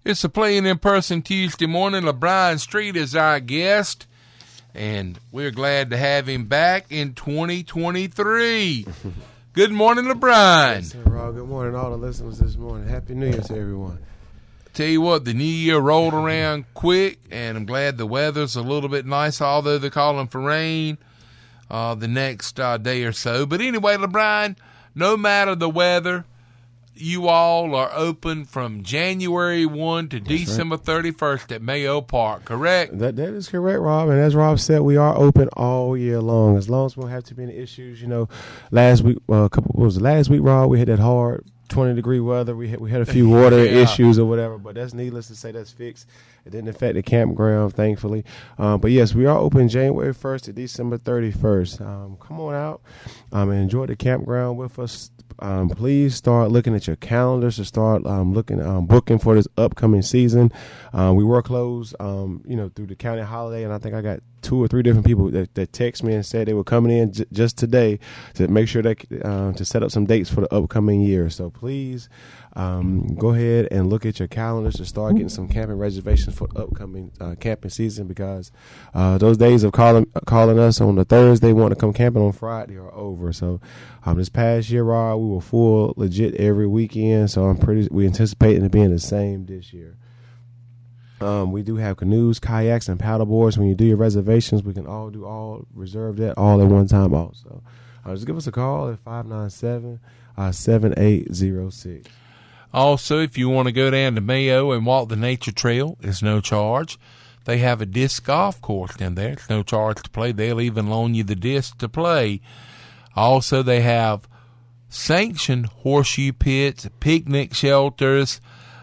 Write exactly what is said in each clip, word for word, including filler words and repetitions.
It's a Playing in Person Tuesday morning. LeBron Street is our guest, and we're glad to have him back in twenty twenty-three. Good morning, LeBron. Yes, sir, Rob. Good morning, all the listeners this morning. Happy New Year to everyone. Tell you what, the new year rolled around quick, and I'm glad the weather's a little bit nice, although they're calling for rain uh, the next uh, day or so. But anyway, LeBron, no matter the weather, you all are open from January first to That's December right. thirty-first at Mayo Park, correct? That That is correct, Rob. And as Rob said, we are open all year long. As long as we don't have too many issues. You know, last week, well, a couple, what was it, last week, Rob, we had that hard twenty degree weather. We had, we had a few water yeah. issues or whatever, but that's needless to say that's fixed. It didn't affect the campground, thankfully. Um, but, yes, we are open January first to December thirty-first. Um, come on out um, and enjoy the campground with us. Um, please start looking at your calendars to start um, looking, um, booking for this upcoming season. Um, we were closed, um, you know, through the county holiday, and I think I got two or three different people that, that text me and said they were coming in j- just today to make sure that uh, to set up some dates for the upcoming year. So please um, go ahead and look at your calendars to start getting some camping reservations for the upcoming uh, camping season, because uh, those days of calling calling us on the Thursday, wanting to come camping on Friday are over. So um, this past year, Rob, we were full legit every weekend. So I'm pretty we anticipating it being the same this year. Um, we do have canoes, kayaks, and paddle boards. When you do your reservations, we can all do all reserve that all at one time also. Uh, just give us a call at five nine seven, seven eight zero six. Also, if you want to go down to Mayo and walk the nature trail, it's no charge. They have a disc golf course down there. It's no charge to play. They'll even loan you the disc to play. Also, they have sanctioned horseshoe pits, picnic shelters,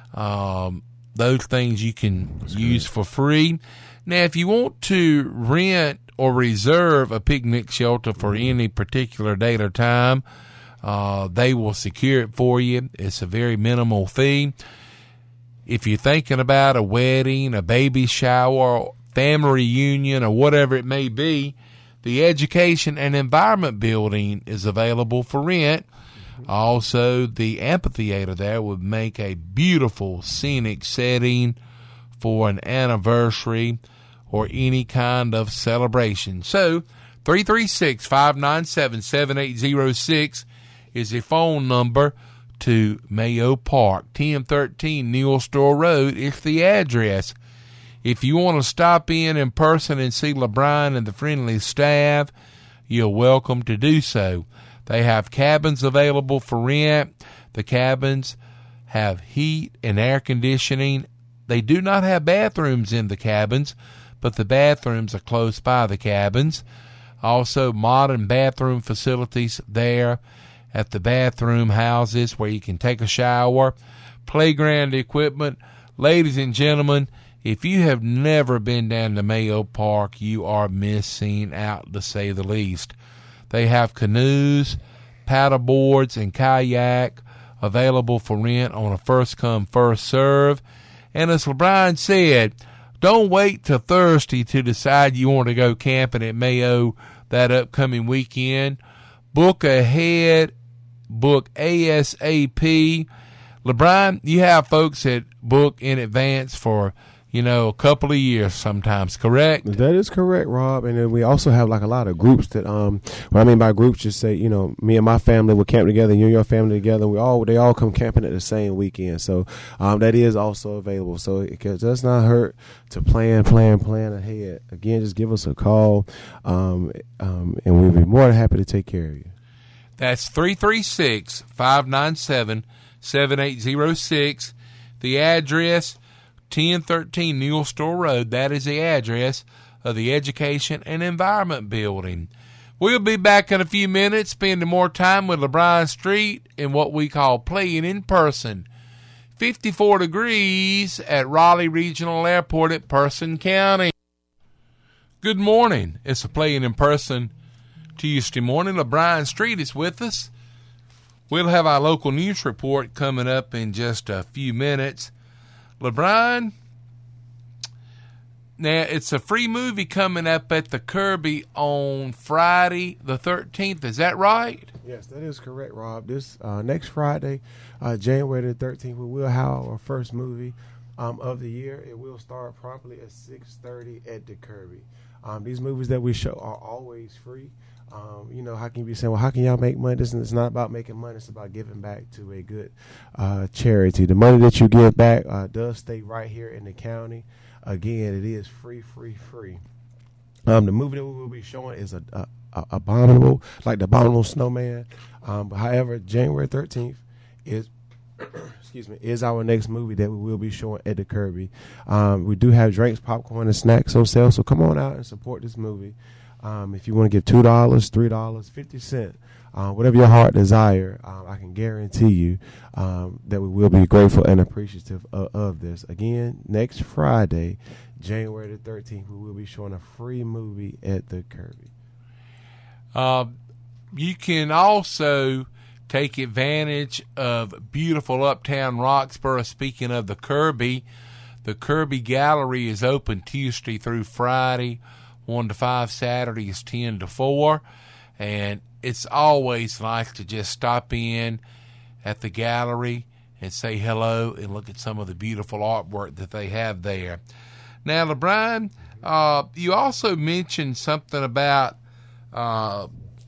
um, those things you can That's use good. for free. Now, if you want to rent or reserve a picnic shelter for any particular date or time, uh, they will secure it for you. It's a very minimal fee. If you're thinking about a wedding, a baby shower, family reunion, or whatever it may be, the Education and Environment Building is available for rent. Also, the amphitheater there would make a beautiful scenic setting for an anniversary or any kind of celebration. So, three three six, five nine seven, seven eight zero six is a phone number to Mayo Park. ten thirteen Neal Store Road is the address. If you want to stop in in person and see LeBron and the friendly staff, you're welcome to do so. They have cabins available for rent. The cabins have heat and air conditioning. They do not have bathrooms in the cabins, but the bathrooms are close by the cabins. Also, modern bathroom facilities there at the bathroom houses where you can take a shower. Playground equipment. Ladies and gentlemen, if you have never been down to Mayo Park, you are missing out, to say the least. They have canoes, paddle boards, and kayak available for rent on a first-come, first-serve. And as LeBron said, don't wait till Thursday to decide you want to go camping at Mayo that upcoming weekend. Book ahead, book ASAP. LeBron, you have folks that book in advance for, you know, a couple of years sometimes, correct? That is correct, Rob. And then we also have like a lot of groups that, um, what I mean by groups, just say, you know, me and my family will camp together, you and your family together. We all, they all come camping at the same weekend. So, um, that is also available. So it does not hurt to plan, plan, plan ahead. Again, just give us a call, um, um, and we'll be more than happy to take care of you. That's three three six, five nine seven, seven eight zero six. The address, ten thirteen Neal Store Road. That is the address of the Education and Environment Building. We'll be back in a few minutes, spending more time with LeBron Street in what we call Playing in Person. fifty-four degrees at Raleigh Regional Airport at Person County. Good morning. It's a Playing in Person Tuesday morning. LeBron Street is with us. We'll have our local news report coming up in just a few minutes. LeBron, now it's a free movie coming up at the Kirby on Friday the thirteenth. Is that right? Yes, that is correct, Rob. This uh, next Friday, uh, January the thirteenth, we will have our first movie. um, of the year. It will start promptly at six thirty at the Kirby. Um, these movies that we show are always free. Um, you know, how can you be saying, well, how can y'all make money? This, it's not about making money. It's about giving back to a good uh, charity. The money that you give back uh, does stay right here in the county. Again, it is free, free, free. Um, the movie that we will be showing is a, a, a Abominable, like the Abominable Snowman. Um, however, January thirteenth is excuse me, is our next movie that we will be showing at the Kirby. Um, we do have drinks, popcorn, and snacks on sale, so come on out and support this movie. Um, if you want to give two dollars, three dollars, fifty cents, uh, whatever your heart desire, um, I can guarantee you um, that we will be grateful and appreciative of, of this. Again, next Friday, January the thirteenth, we will be showing a free movie at the Kirby. Uh, you can also take advantage of beautiful uptown Roxborough. Speaking of the Kirby, the Kirby Gallery is open Tuesday through Friday, one to five, Saturdays ten to four, and it's always nice to just stop in at the gallery and say hello and look at some of the beautiful artwork that they have there. Now, LeBron, uh, you also mentioned something about uh,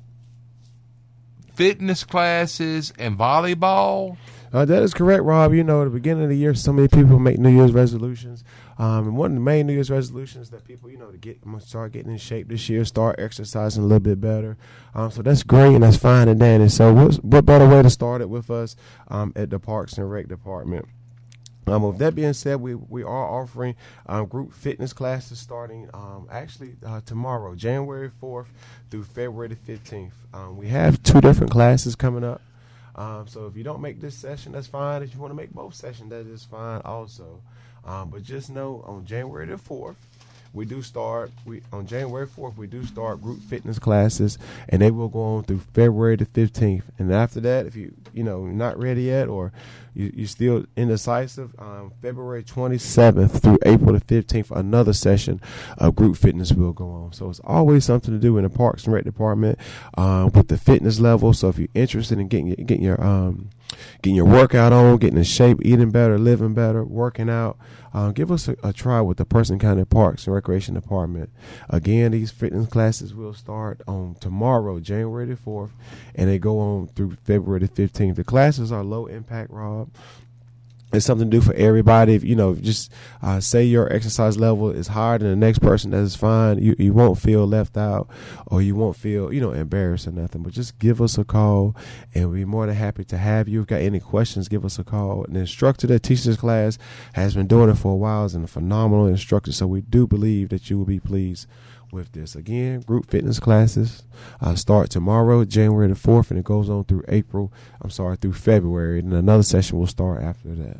fitness classes and volleyball. Uh, that is correct, Rob. You know, at the beginning of the year, so many people make New Year's resolutions. Um, and one of the main New Year's resolutions that people, you know, to get, I'm going to start getting in shape this year, start exercising a little bit better. Um, so that's great and that's fine and dandy. So what's, what better way to start it with us um, at the Parks and Rec Department? Um, with that being said, we, we are offering um, group fitness classes starting um, actually uh, tomorrow, January fourth through February the fifteenth. Um, we have two different classes coming up. Um, so if you don't make this session, that's fine. If you want to make both sessions, that is fine also. Um, but just know on January the fourth, we do start, we on January fourth, we do start group fitness classes, and they will go on through February the fifteenth. And after that, if you, you know, not ready yet or you, you're still indecisive, um, February twenty-seventh through April the fifteenth, another session of group fitness will go on. So it's always something to do in the Parks and Rec Department um, with the fitness level. So if you're interested in getting, getting your, um, getting your workout on, getting in shape, eating better, living better, working out, Uh, give us a, a try with the Person County Parks and Recreation Department. Again, these fitness classes will start on tomorrow, January the fourth, and they go on through February the fifteenth. The classes are low impact, Rob. It's something to do for everybody. If you know, just uh, say your exercise level is higher than the next person, that is fine. You you won't feel left out, or you won't feel you know embarrassed or nothing. But just give us a call, and we'll be more than happy to have you. If you got any questions, give us a call. And the instructor that teaches this class has been doing it for a while, is a phenomenal instructor. So we do believe that you will be pleased with this. Again, group fitness classes uh, start tomorrow, January the fourth, and it goes on through April, I'm sorry, through February, and another session will start after that.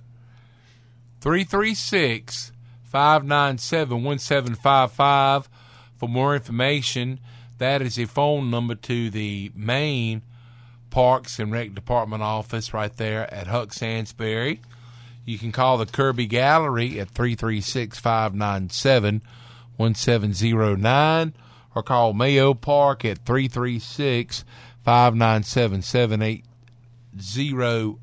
three three six, five nine seven, one seven five five for more information. That is a phone number to the main Parks and Rec Department office right there at Huck Sansbury. You can call the Kirby Gallery at three three six, five nine seven, one seven zero nine or call Mayo Park at three three six, five nine seven, seven eight zero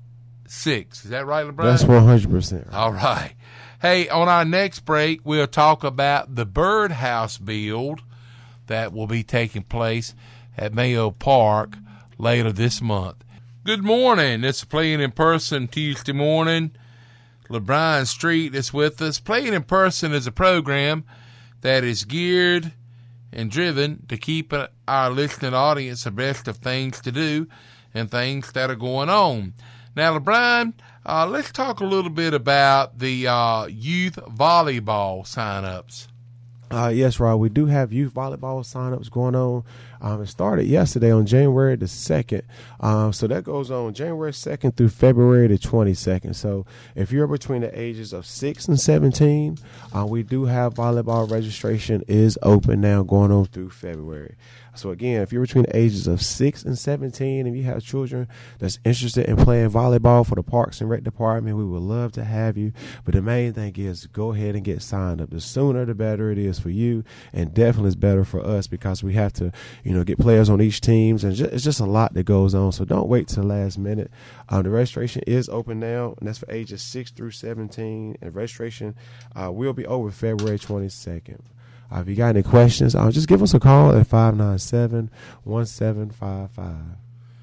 six. Is that right, LeBron? That's one hundred percent right. All right. Hey, on our next break, we'll talk about the birdhouse build that will be taking place at Mayo Park later this month. Good morning. It's Playing in Person Tuesday morning. LeBron Street is with us. Playing in Person is a program that is geared and driven to keep our listening audience abreast of things to do and things that are going on. Now, LeBron, uh, let's talk a little bit about the uh, youth volleyball sign-ups. Uh, yes, Rob, we do have youth volleyball sign-ups going on. Um, it started yesterday on January the second. Um, so that goes on January second through February the twenty-second. So if you're between the ages of six and seventeen, uh, we do have volleyball registration is open now going on through February. So again, if you're between the ages of six and seventeen and you have children that's interested in playing volleyball for the Parks and Rec Department, we would love to have you. But the main thing is go ahead and get signed up. The sooner the better it is for you, and definitely is better for us because we have to, you know, get players on each teams, and just, it's just a lot that goes on. So don't wait till the last minute. Um, the registration is open now, and that's for ages six through seventeen. And registration uh, will be over February twenty-second. Uh, if you got any questions, uh, just give us a call at five nine seven, one seven five five.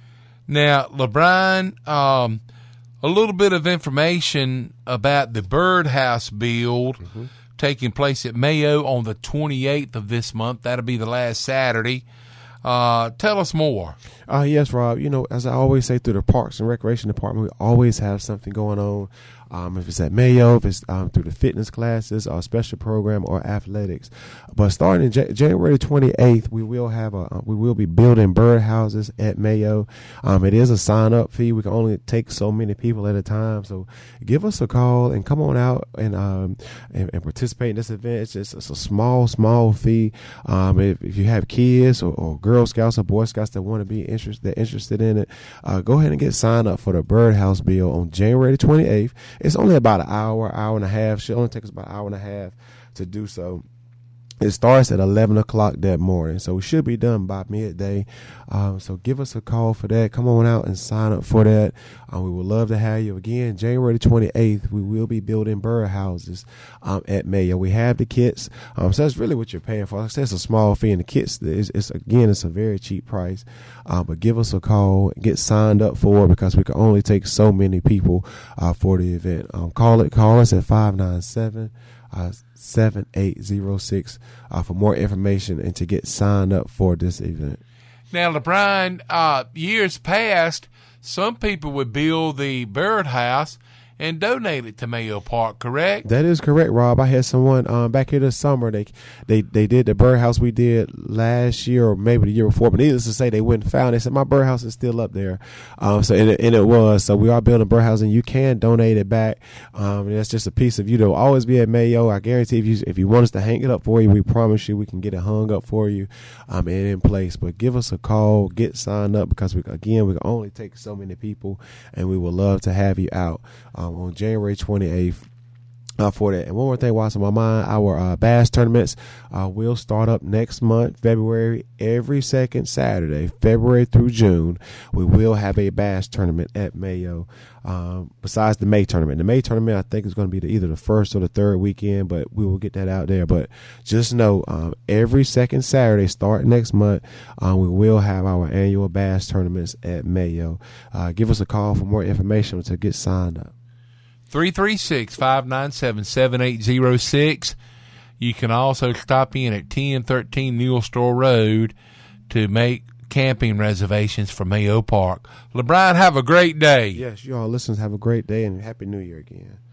Now, LeBron, um, a little bit of information about the birdhouse build mm-hmm. taking place at Mayo on the twenty-eighth of this month. That'll be the last Saturday. Uh, tell us more. Uh, yes, Rob. You know, as I always say, through the Parks and Recreation Department, we always have something going on. Um, if it's at Mayo, if it's um, through the fitness classes or special program or athletics. But starting in J- January twenty-eighth, we will have a we will be building birdhouses at Mayo. Um, it is a sign up fee. We can only take so many people at a time. So give us a call and come on out and um and, and participate in this event. It's just it's a small small fee. Um, if, if you have kids or, or Girl Scouts or Boy Scouts that want to be interested interested in it, uh, go ahead and get signed up for the birdhouse build on January twenty-eighth. It's only about an hour, hour and a half. Should only take us about an hour and a half to do so. It starts at eleven o'clock that morning, so we should be done by midday. Um, so give us a call for that. Come on out and sign up for that. Uh, we would love to have you. Again, January twenty-eighth, we will be building birdhouses um, at Mayo. We have the kits, um, so that's really what you're paying for. Like I said, it's a small fee, and the kits, it's, it's again, it's a very cheap price. Uh, but give us a call, get signed up for it, because we can only take so many people uh, for the event. Um, call it, call us at five nine seven. Uh, seven eight zero six uh, for more information and to get signed up for this event. Now, LeBron, uh, years past, some people would build the birdhouse and donate it to Mayo Park, correct? That is correct, Rob. I had someone um, back here this summer. They they they did the birdhouse we did last year or maybe the year before. But needless to say, they went and found. They said my birdhouse is still up there. Um, so and it, and it was. So we are building a birdhouse, and you can donate it back. Um, and that's just a piece of you to always be at Mayo. I guarantee if you if you want us to hang it up for you, we promise you we can get it hung up for you, um, and in place. But give us a call, get signed up, because we again we can only take so many people, and we would love to have you out um, on January twenty-eighth. Uh, for that. And one more thing while it's on my mind, our uh, bass tournaments uh, will start up next month, February, every second Saturday, February through June. We will have a bass tournament at Mayo, um, besides the May tournament. The May tournament, I think, is going to be the, either the first or the third weekend, but we will get that out there. But just know, um, every second Saturday, start next month, uh, we will have our annual bass tournaments at Mayo. Uh, give us a call for more information to get signed up. three three six, five nine seven, seven eight zero six. You can also stop in at ten thirteen Mule Store Road to make camping reservations for Mayo Park. LeBron, have a great day. Yes, you all listeners have a great day, and Happy New Year again.